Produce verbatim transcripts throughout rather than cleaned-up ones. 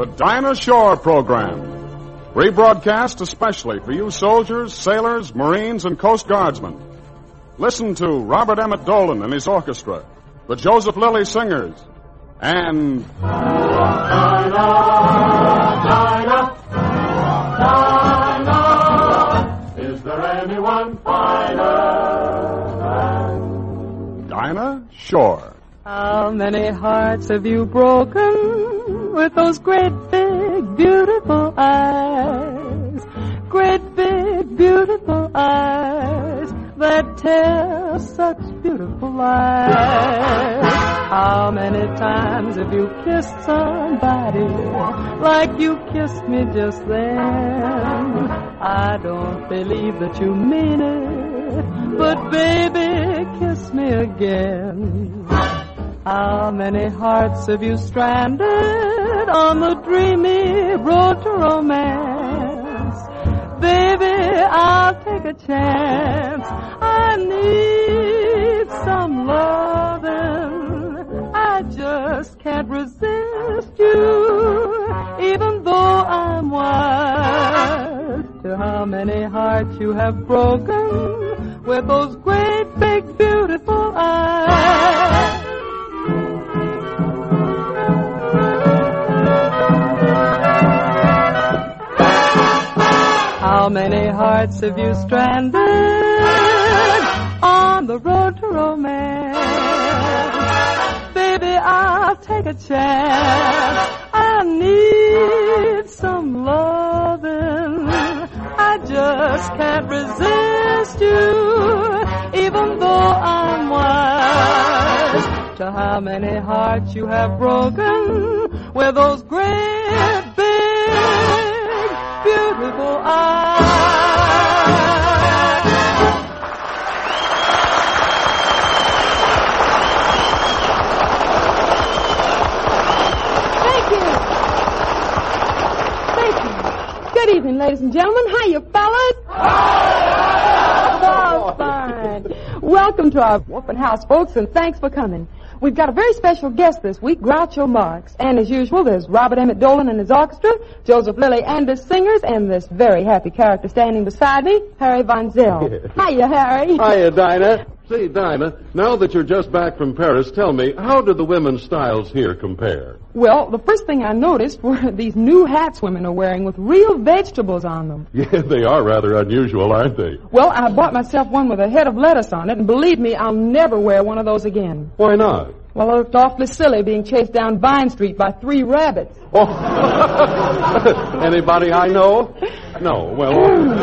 the Dinah Shore program. Rebroadcast especially for you soldiers, sailors, Marines, and Coast Guardsmen. Listen to Robert Emmett Dolan and his orchestra, the Joseph Lilly Singers, and... Dinah, Dinah, Dinah, is there anyone finer than Dinah Shore? How many hearts have you broken with those great big beautiful eyes? Great big beautiful eyes that tell such beautiful lies. How many times have you kissed somebody like you kissed me just then? I don't believe that you mean it, but baby, kiss me again. How many hearts have you stranded on the dreamy road to romance? Baby, I'll take a chance. I need some lovin'. I just can't resist you, even though I'm wise to how many hearts you have broken with those great big beautiful eyes. How many hearts have you stranded on the road to romance? Baby, I'll take a chance. I need some lovin'. I just can't resist you, even though I'm wise to how many hearts you have broken with those great big beautiful eyes. Thank you. Thank you. Good evening, ladies and gentlemen. Hiya, fellas. Oh, fine. Welcome to our open house, folks, and thanks for coming. We've got a very special guest this week, Groucho Marx. And as usual, there's Robert Emmett Dolan and his orchestra, Joseph Lilly and his singers, and this very happy character standing beside me, Harry Von Zell. Hiya, Harry. Hiya, Dinah. Say, Dinah, now that you're just back from Paris, tell me, how do the women's styles here compare? Well, the first thing I noticed were these new hats women are wearing with real vegetables on them. Yeah, they are rather unusual, aren't they? Well, I bought myself one with a head of lettuce on it, and believe me, I'll never wear one of those again. Why not? Well, it looked awfully silly being chased down Vine Street by three rabbits. Oh. Anybody I know? No, well...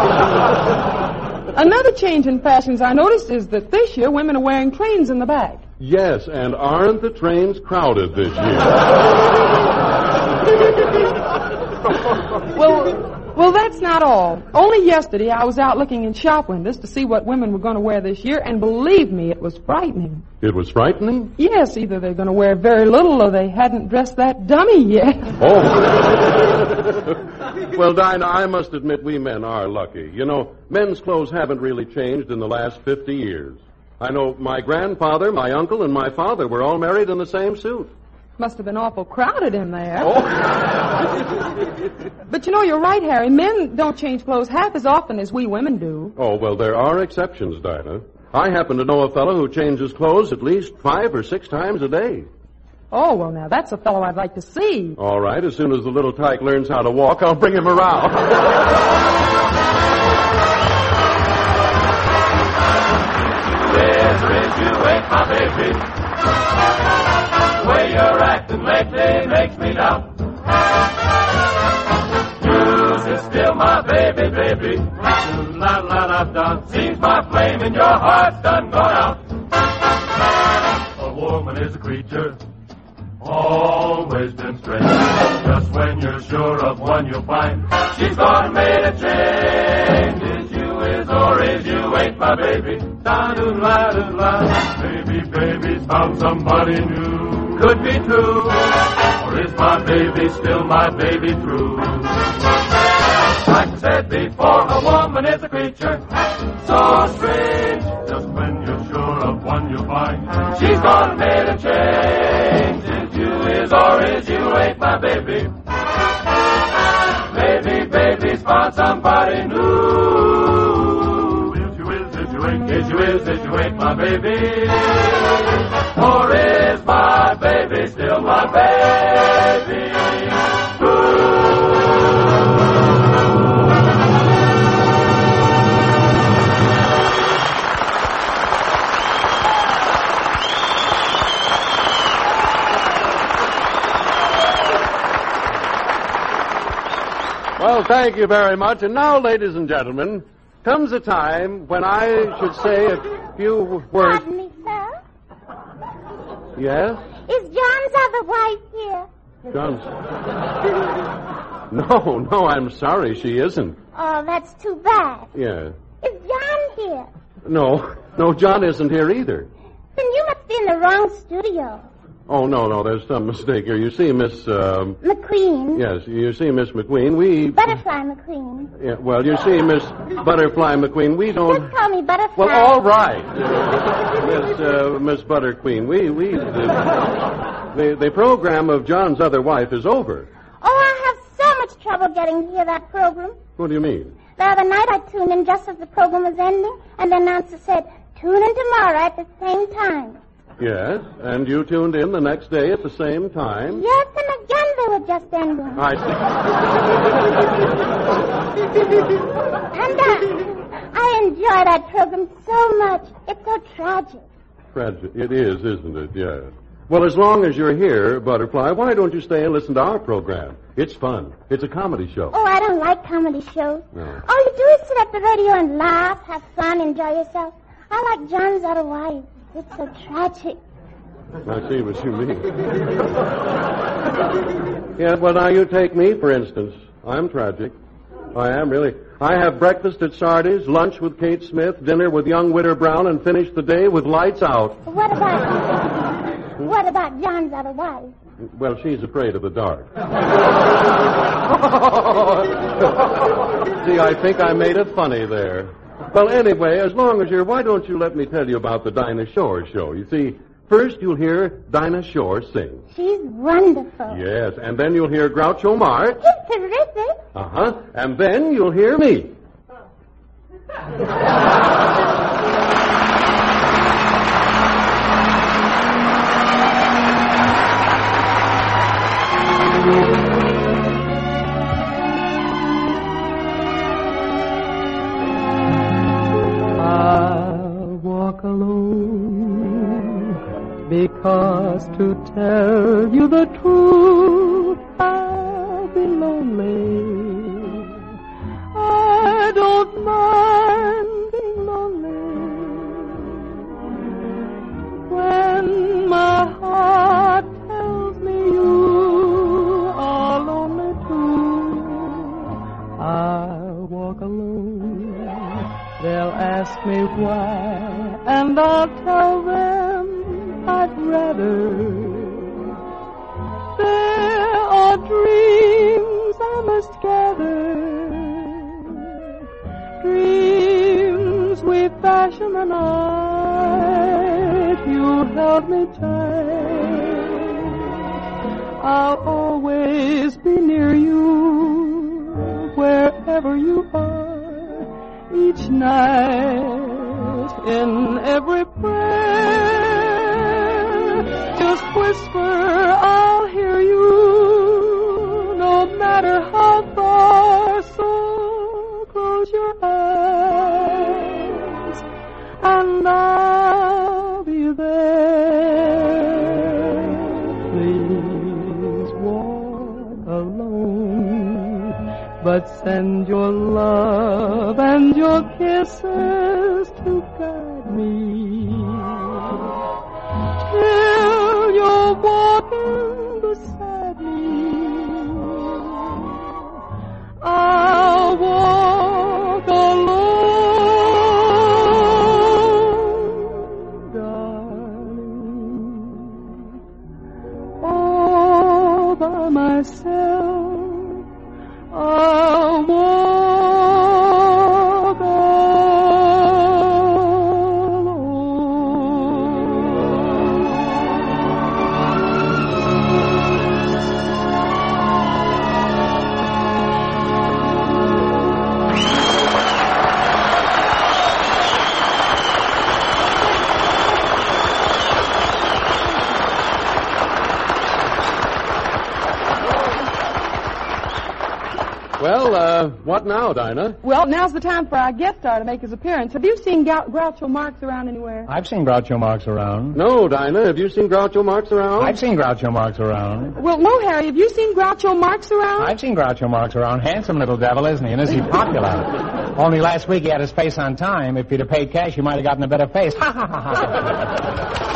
Another change in fashions I noticed is that this year women are wearing trains in the back. Yes, and aren't the trains crowded this year? well... Well, that's not all. Only yesterday I was out looking in shop windows to see what women were going to wear this year, and believe me, it was frightening. It was frightening? Yes, either they're going to wear very little or they hadn't dressed that dummy yet. Oh. Well, Dinah, I must admit we men are lucky. You know, men's clothes haven't really changed in the last fifty years. I know my grandfather, my uncle, and my father were all married in the same suit. Must have been awful crowded in there. Oh. But you know, you're right, Harry. Men don't change clothes half as often as we women do. Oh, well, there are exceptions, Dinah. I happen to know a fellow who changes clothes at least five or six times a day. Oh, well, now, that's a fellow I'd like to see. All right, as soon as the little tyke learns how to walk, I'll bring him around. You ain't my baby. The way you're acting lately makes me doubt. You're still my baby, baby. La la la da. Seems my flame in your heart's done gone out. A woman is a creature, always been strange. Just when you're sure of one, you'll find she's gone and made a change. Is you is or is you ain't my baby. Da-doo-la-doo-la. Baby, baby's found somebody new. Could be true, or is my baby still my baby through? Like I said before, a woman is a creature so strange. Just when you're sure of one, you'll find she's gone and made a change. Is you is or is you ain't my baby. about somebody new. Is you is, is you ain't, is you is, is you ain't my baby? Or is my baby still my baby? Well, thank you very much. And now, ladies and gentlemen, comes a time when I should say a few words. Pardon me, sir. Yes? Is John's other wife here? John's. No, no, I'm sorry, she isn't. Oh, that's too bad. Yeah. Is John here? No, no, John isn't here either. Then you must be in the wrong studio. Oh, no, no, there's some mistake here. You see, Miss, um... McQueen. Yes, you see, Miss McQueen, we... Butterfly McQueen. Yeah, well, you see, Miss Butterfly McQueen, we don't... Just call me Butterfly. Well, all right. Uh, Miss, uh, Miss Butter Queen, we, we... Uh, the, the program of John's other wife is over. Oh, I have so much trouble getting to hear that program. What do you mean? The other night I tuned in just as the program was ending, and the announcer said, tune in tomorrow at the same time. Yes, and you tuned in the next day at the same time? Yes, and again they were just ending. I see. And uh, I enjoy that program so much. It's so tragic. Tragic. It is, isn't it? Yeah. Well, as long as you're here, Butterfly, why don't you stay and listen to our program? It's fun. It's a comedy show. Oh, I don't like comedy shows. No. All you do is sit at the radio and laugh, have fun, enjoy yourself. I like John's other wife. It's so tragic. I see what you mean. Yeah, well, now you take me, for instance. I'm tragic. I am, really. I have breakfast at Sardi's, lunch with Kate Smith, dinner with young Witter Brown, and finish the day with lights out. What about... what about John's other wife? Well, she's afraid of the dark. See, I think I made it funny there. Well, anyway, as long as you're... Why don't you let me tell you about the Dinah Shore show? You see, first you'll hear Dinah Shore sing. She's wonderful. Yes, and then you'll hear Groucho Marx. He's terrific. Uh-huh. And then you'll hear me. Because to tell you the truth, I'll be lonely. I don't mind being lonely. When my heart tells me you are lonely too, I'll walk alone. They'll ask me why, and I'll tell them I'd rather. There are dreams I must gather, dreams we fashion the night. You held me tight. I'll always be near you, wherever you are, each night, in every prayer. Just whisper, I'll hear you, no matter how far. So close your eyes, and I'll be there. Please walk alone, but send your love and your kisses to guide me. Till you're walking beside me, I'll walk alone, darling, all by myself. I'll walk Well, uh, what now, Dinah? Well, now's the time for our guest star to make his appearance. Have you seen Gou- Groucho Marx around anywhere? I've seen Groucho Marx around. No, Dinah. Have you seen Groucho Marx around? I've seen Groucho Marx around. Well, no, Harry. Have you seen Groucho Marx around? I've seen Groucho Marx around. Handsome little devil, isn't he? And is he popular? Only last week he had his face on time. If he'd have paid cash, he might have gotten a better face. Ha, ha, ha, ha.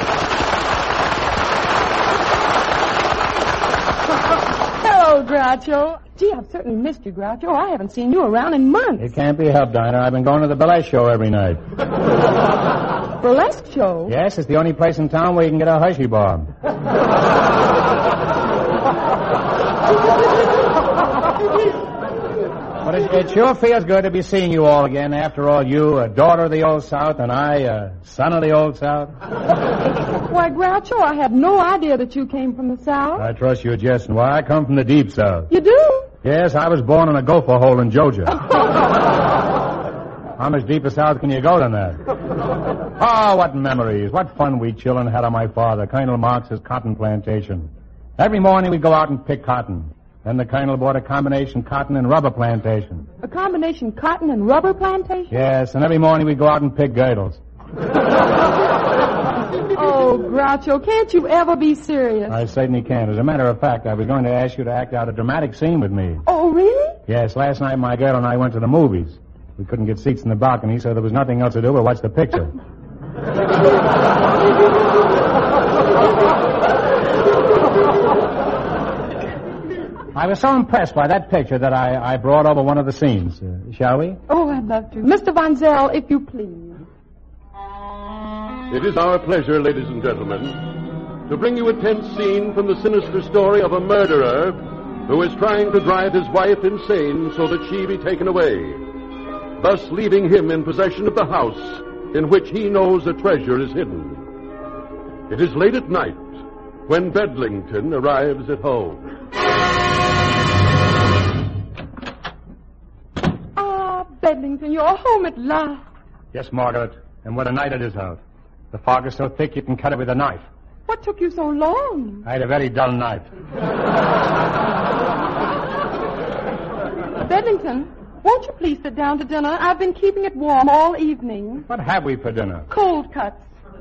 Hello, Groucho. Gee, I've certainly missed you, Groucho. I haven't seen you around in months. It can't be helped, Dinah. I've been going to the burlesque show every night. Burlesque show? Yes, it's the only place in town where you can get a hushy bomb. But it, it sure feels good to be seeing you all again. After all, you, a daughter of the Old South, and I, a son of the Old South. Why, Groucho, I had no idea that you came from the South. I trust you're jesting. Why, I come from the deep South. You do? Yes, I was born in a gopher hole in Georgia. How much deeper south can you go than that? Oh, what memories. What fun we children had on my father, Colonel Marx's cotton plantation. Every morning we'd go out and pick cotton. Then the Colonel bought a combination cotton and rubber plantation. A combination cotton and rubber plantation? Yes, and every morning we'd go out and pick girdles. Oh, Groucho, can't you ever be serious? I certainly can. As a matter of fact, I was going to ask you to act out a dramatic scene with me. Oh, really? Yes, last night my girl and I went to the movies. We couldn't get seats in the balcony, so there was nothing else to do but watch the picture. I was so impressed by that picture that I, I brought over one of the scenes. Uh, shall we? Oh, I'd love to. Mister Von Zell, if you please. It is our pleasure, ladies and gentlemen, to bring you a tense scene from the sinister story of a murderer who is trying to drive his wife insane so that she be taken away, thus leaving him in possession of the house in which he knows a treasure is hidden. It is late at night when Bedlington arrives at home. Ah, Bedlington, you're home at last. Yes, Margaret. And what a night it is out. The fog is so thick you can cut it with a knife. What took you so long? I had a very dull night. Bedlington, won't you please sit down to dinner? I've been keeping it warm all evening. What have we for dinner? Cold cuts.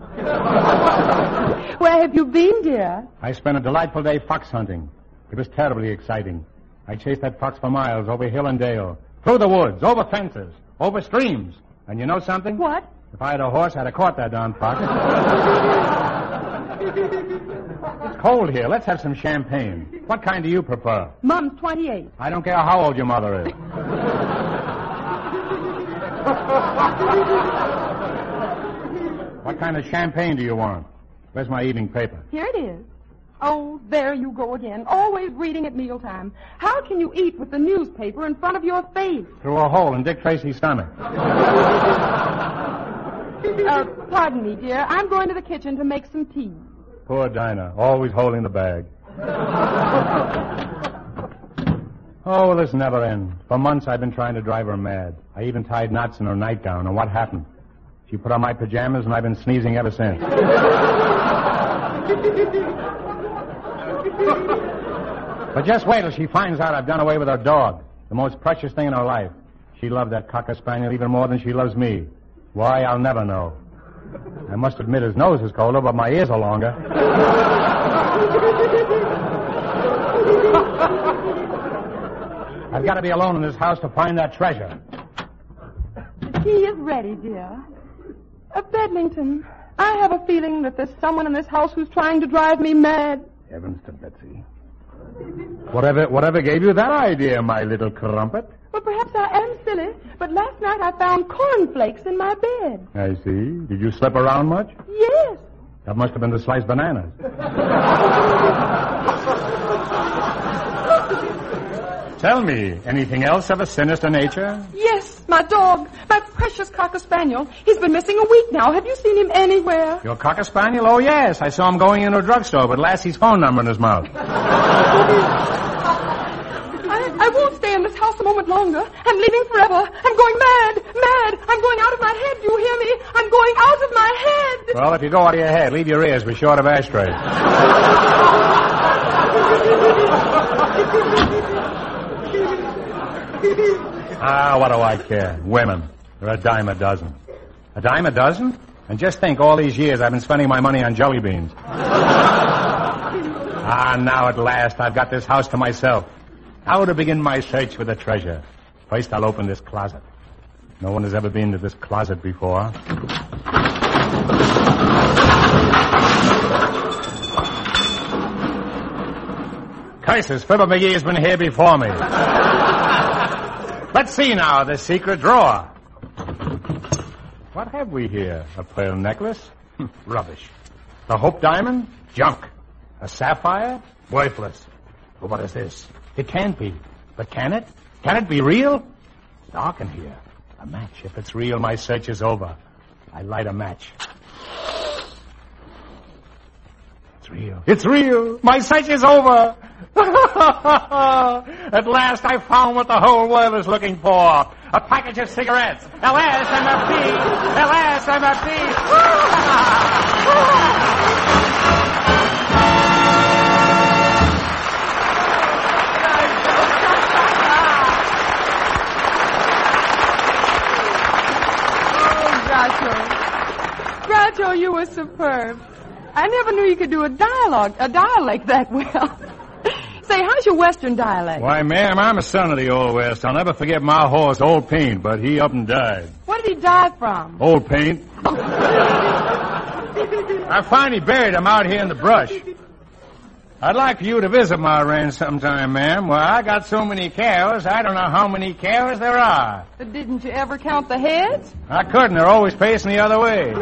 Where have you been, dear? I spent a delightful day fox hunting. It was terribly exciting. I chased that fox for miles over hill and dale, through the woods, over fences, over streams. And you know something? What? If I had a horse, I'd have caught that darn fox. It's cold here. Let's have some champagne. What kind do you prefer? Mom's twenty-eight. I don't care how old your mother is. What kind of champagne do you want? Where's my evening paper? Here it is. Oh, there you go again. Always reading at mealtime. How can you eat with the newspaper in front of your face? Through a hole in Dick Tracy's stomach. Uh, pardon me, dear. I'm going to the kitchen to make some tea. Poor Dinah, always holding the bag. Oh, this never ends. For months I've been trying to drive her mad. I even tied knots in her nightgown, and what happened? She put on my pajamas, and I've been sneezing ever since. But just wait till she finds out I've done away with her dog, the most precious thing in her life. She loved that cocker spaniel even more than she loves me. Why, I'll never know. I must admit his nose is colder, but my ears are longer. I've got to be alone in this house to find that treasure. The tea is ready, dear. Uh, Bedlington, I have a feeling that there's someone in this house who's trying to drive me mad. Heavens to Betsy. Whatever, whatever gave you that idea, my little crumpet? Well, perhaps I am silly, but last night I found cornflakes in my bed. I see. Did you slip around much? Yes. That must have been the sliced bananas. Tell me, anything else of a sinister nature? Yes, my dog, my precious cocker spaniel. He's been missing a week now. Have you seen him anywhere? Your cocker spaniel? Oh, yes. I saw him going into a drugstore with Lassie's phone number in his mouth. I, I won't stay in this house a moment longer. I'm leaving forever. I'm going mad, mad. I'm going out of my head. Do you hear me? I'm going out of my head. Well, if you go out of your head, leave your ears. We're short of ashtrays. Ah, what do I care? Women. They're a dime a dozen. A dime a dozen? And just think, all these years I've been spending my money on jelly beans. Ah, now at last I've got this house to myself. How to begin my search for the treasure? First I'll open this closet. No one has ever been to this closet before. Curses, Fibber McGee has been here before me. Let's see now, the secret drawer. What have we here? A pearl necklace? Rubbish. The Hope diamond? Junk. A sapphire? Worthless. Well, what is this? It can't be. But can it? Can it be real? It's dark in here. A match. If it's real, my search is over. I light a match. It's real. It's real. My search is over. At last I found what the whole world is looking for. A package of cigarettes. L S M F P. L S M F P. Groucho, you were superb. I never knew you could do a dialogue, a dialect that well. Say, how's your Western dialect? Why, ma'am, I'm a son of the Old West. I'll never forget my horse, Old Paint, but he up and died. What did he die from? Old Paint. I finally buried him out here in the brush. I'd like for you to visit my ranch sometime, ma'am. Well, I got so many cows, I don't know how many cows there are. But didn't you ever count the heads? I couldn't. They're always facing the other way.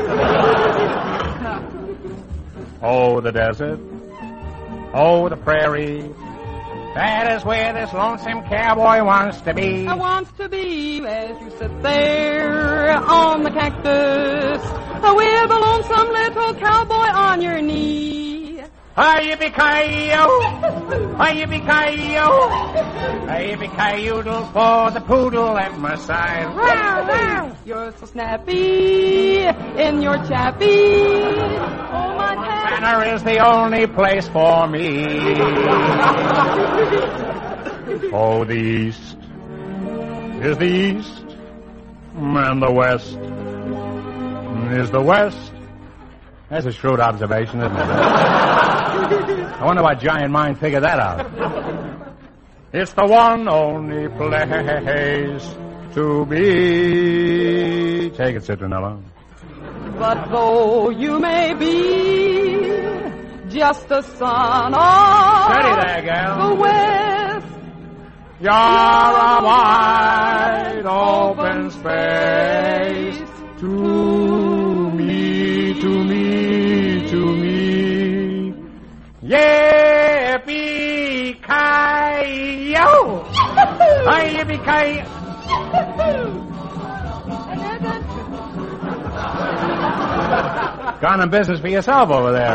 Oh, the desert. Oh, the prairie. That is where this lonesome cowboy wants to be. I wants to be as you sit there on the cactus with a lonesome little cowboy on your knee. Hi-yippee-ki-yo, hi-yippee-ki-yo, hi-yippee-ki-yoodle for the poodle at my side. Wow, wow. You're so snappy in your chappy. Oh, Montana. Montana is the only place for me. Oh, the East is the East, and the West is the West. That's a shrewd observation, isn't it? I wonder what giant mind figured that out. It's the one only place to be. Take it, Citronella. But though you may be just a son of Steady there, gal. the West, You're a wide open space to me, to me, to me. Yippee-ki-yo! Hi, yippee-ki-yo! Gone in business for yourself over there.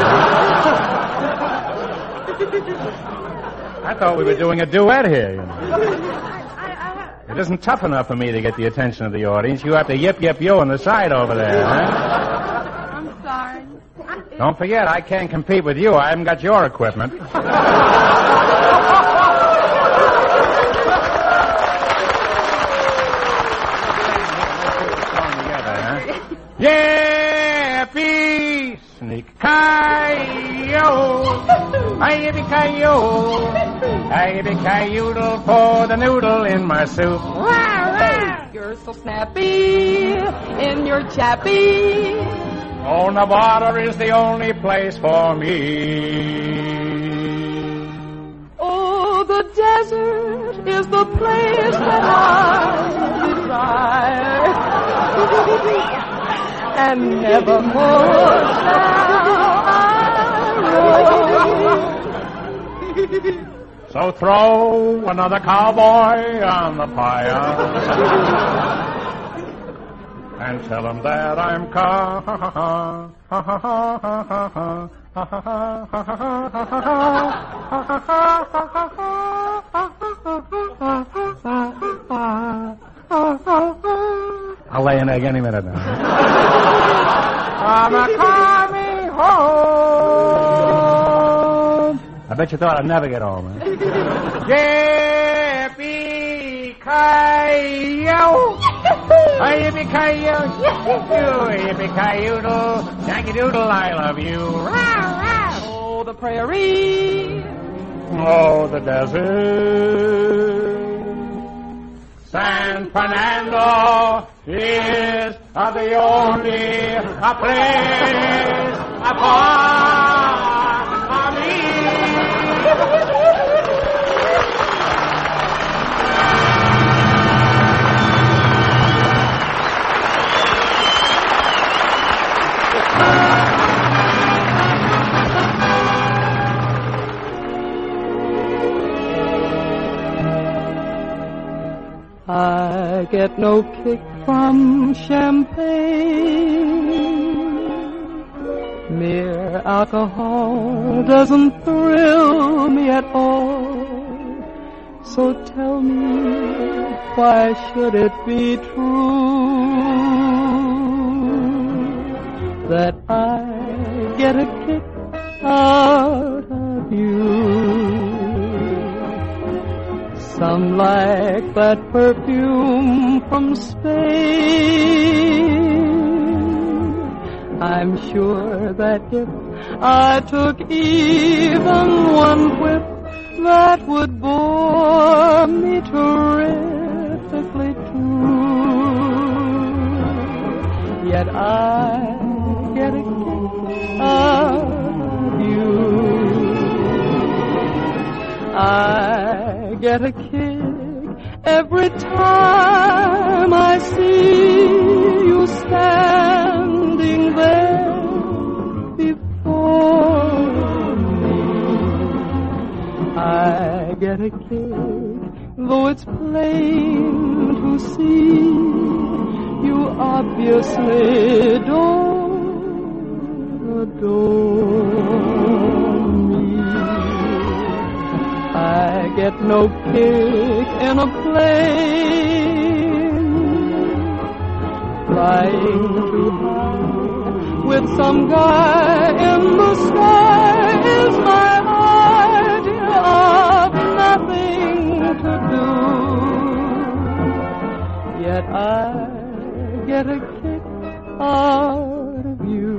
I thought we were doing a duet here, you know. It isn't tough enough for me to get the attention of the audience. You have to yip, yip, yo on the side over there, huh? I'm sorry. Don't forget, I can't compete with you. I haven't got your equipment. Yippee! Sneak-ki-yo! Hi-yippee-ki-yo! Hi-yippee-ki-yoodle for the noodle in my soup. You're so snappy in your chappy. Oh, Nevada is the only place for me. Oh, the desert is the place that I desire. And nevermore shall I roam. So throw another cowboy on the pyre and tell him that I'm ca. I'll lay an egg any minute now. I'm a coming home. I bet you thought I'd never get home, huh? Yippee-ki-yo! Yippee-ki-yo! Yippee-ki-yo! Yippee-ki-yoodle! Yankee-doodle, I love you. Oh, the prairie. Oh, the desert. San Fernando is the only place for me. I get no kick from champagne. Mere alcohol doesn't thrill me at all. So tell me, why should it be true that I get a kick out of you? Some like that perfume from Spain. I'm sure that if I took even one whiff, that would bore me terrifically too. Yet I get a kick out of you. I get a kick every time I see you standing there before me. I get a kick, though it's plain to see you obviously don't adore me. I get no kick in a plane, flying too high with some guy in the sky is my idea of nothing to do. Yet I get a kick out of you.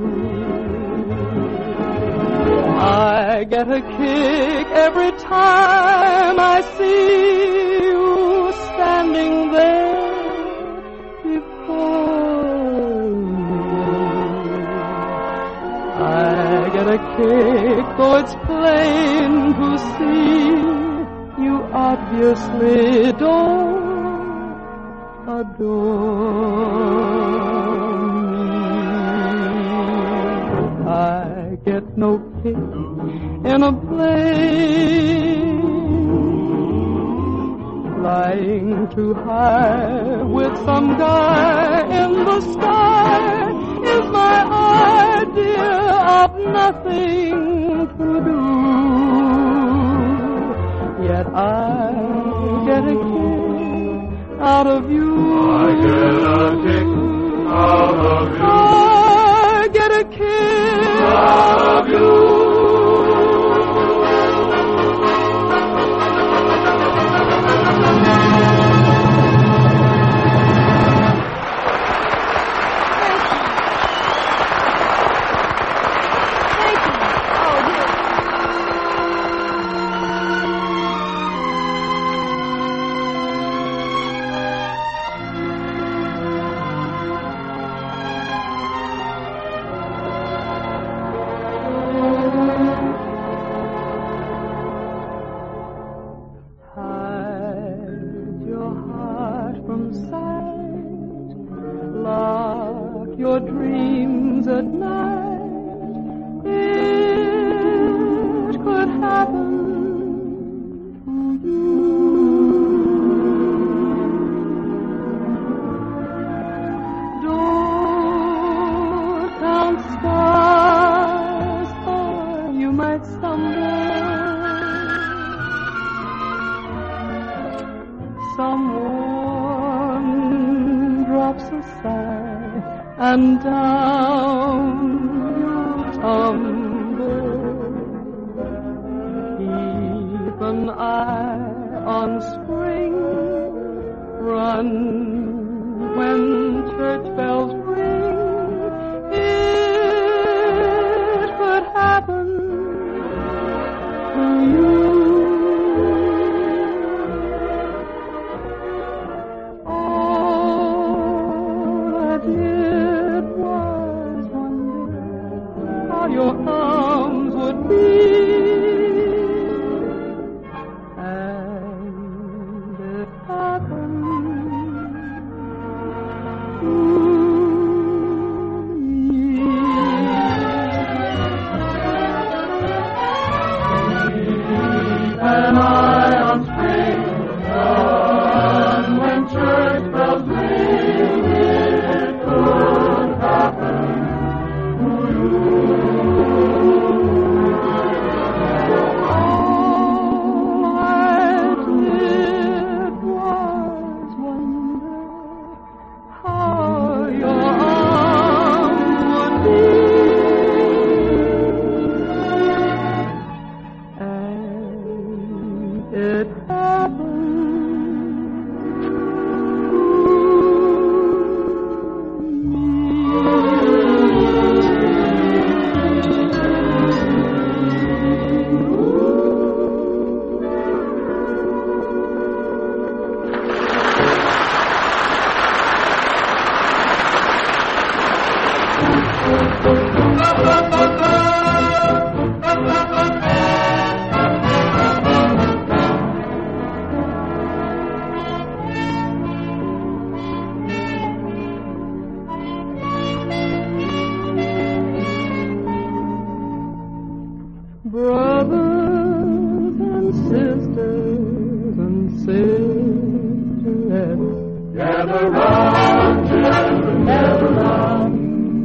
I get a kick every time I see you standing there before me. I get a kick, though it's plain to see you obviously don't adore me. I get no kick in a plane, flying too high with some guy in the sky is my idea of nothing to do. Yet I get a kick out of you. I get a kick out of you. I get a kick out of you. Your dreams at night, it could happen to you. Don't count stars, or you might someday. Someone drops a sigh, and down you tumble. Keep an eye on spring run when church bells ring. It could happen to you. All I did was wonder how your arms would be. Brothers and sisters and sisterettes, gather round, children, gather round.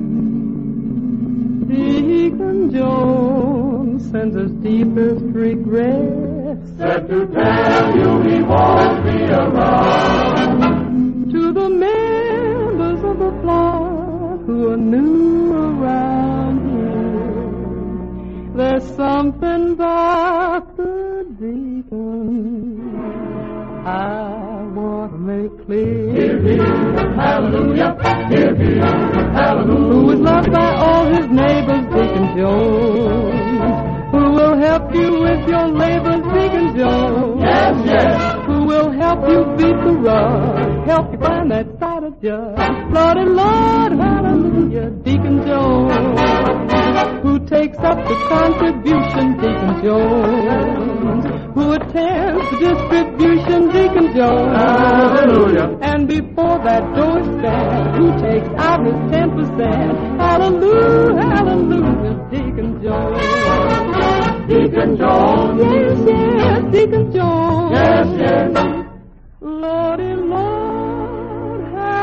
Deacon Jones sends his deepest regrets, said to tell you he won't be around. To the members of the flock who are new around here, there's something about the deacon I want to make clear. Hear, hear, hallelujah, hear, hear, hallelujah. Who is loved by all his neighbors, Deacon Jones. Who will help you with your labors, Deacon Jones. Yes, yes. Who will help you beat the rush, help you find that side of just. Lord and Lord, hallelujah, Deacon Jones. Who takes up the contribution, Deacon Jones. Who attends the distribution, Deacon Jones. Hallelujah. And before that door stands, who takes out his ten percent. Hallelujah, hallelujah, Deacon Jones. Deacon Jones. Yes, yes, Deacon Jones. Yes, yes. Lordy, Lord,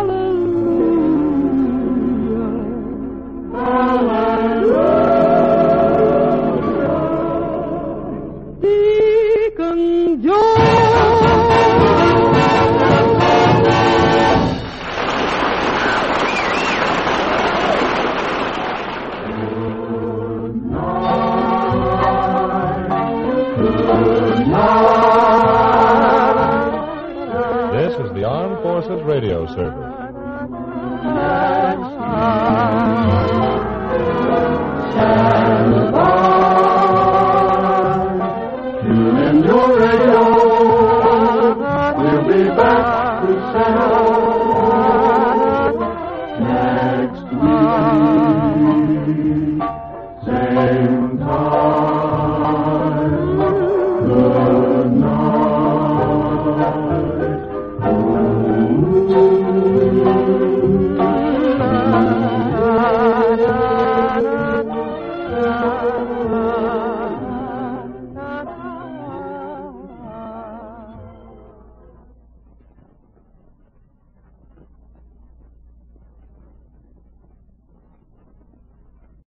hallelujah. Hallelujah. Deacon Jones. This is the Armed Forces Radio Service. Tune in your radio.